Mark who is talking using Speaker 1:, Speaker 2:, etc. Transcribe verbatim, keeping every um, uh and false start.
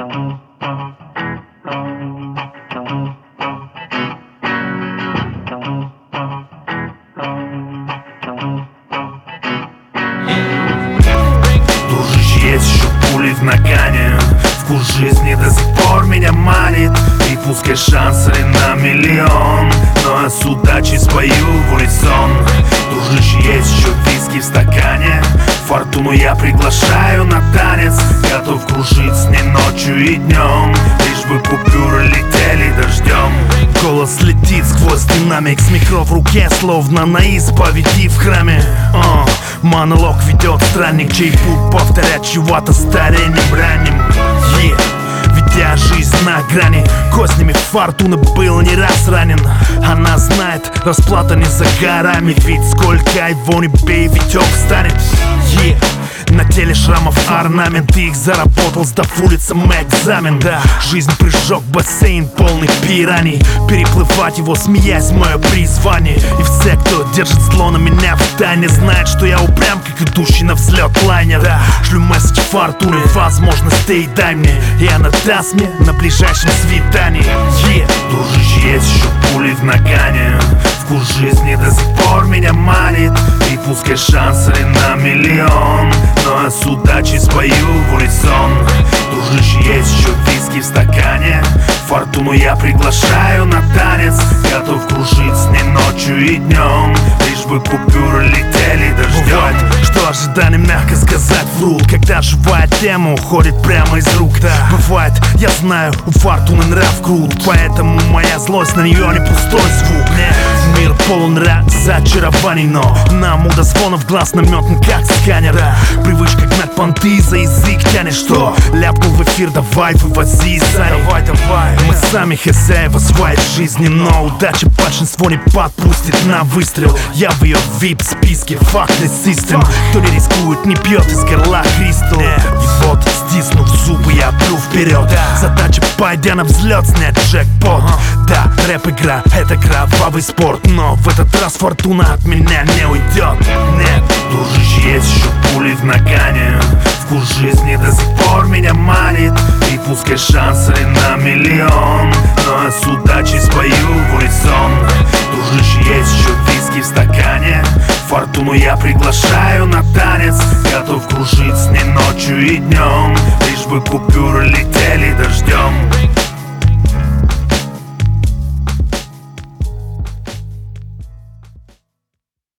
Speaker 1: Дружище, есть еще пули в нагане. Вкус жизни до сих пор меня манит. И пускай шансы на миллион, но я с удачей спою в унисон. Дружище, есть еще виски в стакане. Фортуну я приглашаю на танец. Готов кружить с ней ночью и днем, лишь бы купюры летели дождем. Голос летит сквозь динамик, с микро в руке, словно на исповеди в храме. uh, Монолог ведет странник, чей путь повторять чего-то старением ранним. yeah. Ведя жизнь на грани, кознями фортуны был не раз ранен. Она знает, расплата не за горами, ведь сколько его не бей, Витек встанет. yeah. На теле шрамов орнамент, их заработал, сдав улицам экзамен. Да, жизнь прижег бассейн полный пираний. Переплывать его, смеясь, мое призвание. И все, кто держит зло на меня в тайне, знает, что я упрям, как идущий на взлет лайнер. Да, шлю месседж фортуны, возможностей дай мне, и она даст мне на ближайшем свидании. yeah. Дружище, есть еще пули в нагане. Вкус жизни до сих пор меня манит. И пускай шансы на миллион, но я с удачей спою в унисон. Дружище, есть еще виски в стакане. Фортуну я приглашаю на танец. Готов кружить с ней ночью и днем, лишь бы купюры летели дождем. Бывает, что ожидания, мягко сказать, врут, когда живая тема уходит прямо из рук. Да. Бывает, я знаю, у фортуны нрав крут, поэтому моя злость на нее не пустой звук. Нет. Мир полон разочарований, но нам удозвонов глаз наметан как сканер. Да. Привычка гнать понты, за язык тянет, что ляпнул в эфир, давай вывози сани. Давай, давай. Мы сами хозяева своей жизни, но удача большинство не подпустит на выстрел. Я в ее вип-списке, фактный систем. Кто не рискует, не пьет из горла кристалл. И вот, стиснув зубы, я пру вперед. Задача, пойдя на взлет, снять джекпот. Да, рэп-игра — это кровавый спорт, но в этот раз фортуна от меня не уйдет. Нет, дружище, есть еще пули в нагане. Вкус жизни до сих пор меня манит. И пускай шансы на миллион, но я с удачей спою в унисон. Дружище, есть еще виски в стакане. Фортуну я приглашаю на танец. Готов кружить с ней ночью и днем, лишь бы купюры летели дождем.